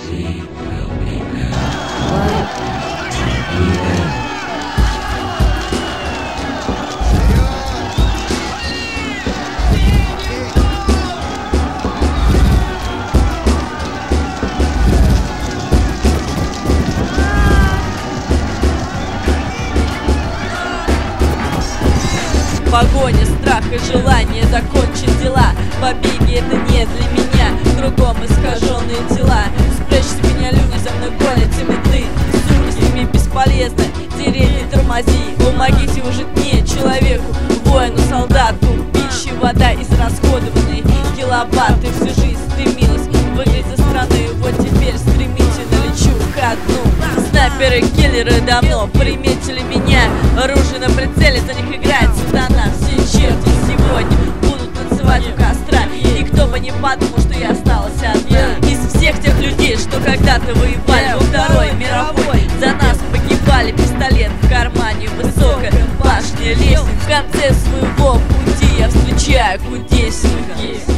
Погоня, страх и желание закончить дела. Побеги — это не для меня, кругом искаженные тела. Спрячься меня, люди за мной гонятся меты. Сука, с ними бесполезно, тереть не тормози. Помогите уже не человеку, воину, солдату. Пища, вода, израсходованные киловатты. Всю жизнь стремилась выиграть за страны, вот теперь стремительно лечу ко дну. Снайперы, киллеры давно приметили меня. Оружие на прицеле, за них играет сатана. Все черти сегодня будут танцевать у костра. Никто бы не подумал, что я осталась одна. Из всех тех людей, что когда-то воевали во Второй мировой, за нас погибали. Пистолет в кармане, высокая башня, лестница. В конце своего пути я встречаю кудесника.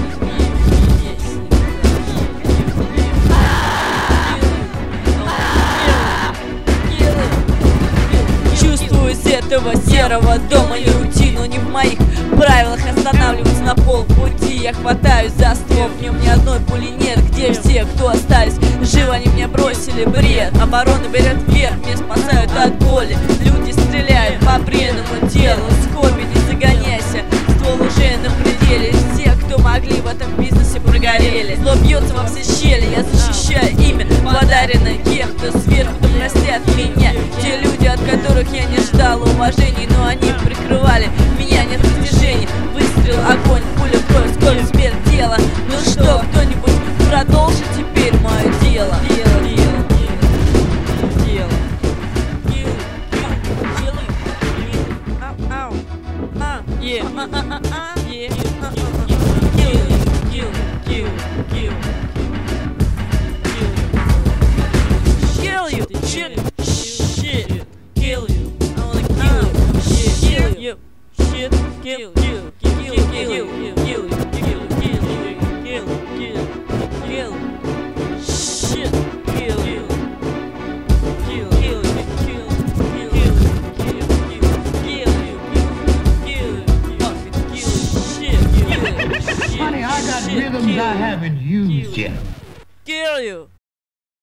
Из этого серого дома не уйти, но не в моих правилах останавливаться на полпути. Я хватаюсь за ствол, в нем ни одной пули нет. Где все, кто остались живы, они меня бросили бред. Оборона берет вверх, меня спасают от боли. Люди стреляют по бренному телу. Скорби, не загоняйся, ствол уже на пределе. Все, кто могли в этом бизнесе, прогорели. Зло бьется во все щели, я защищаю имя, подаренное кем-то сверху, да простят меня те люди, от которых я не ждал уважений, но они прикрывали меня, нет достижений. Выстрел, огонь, пуля, кровь, скорость, смерть, тело. Ну что, кто-нибудь продолжит теперь мое дело? Honey, I got rhythms I haven't used yet. Kill you.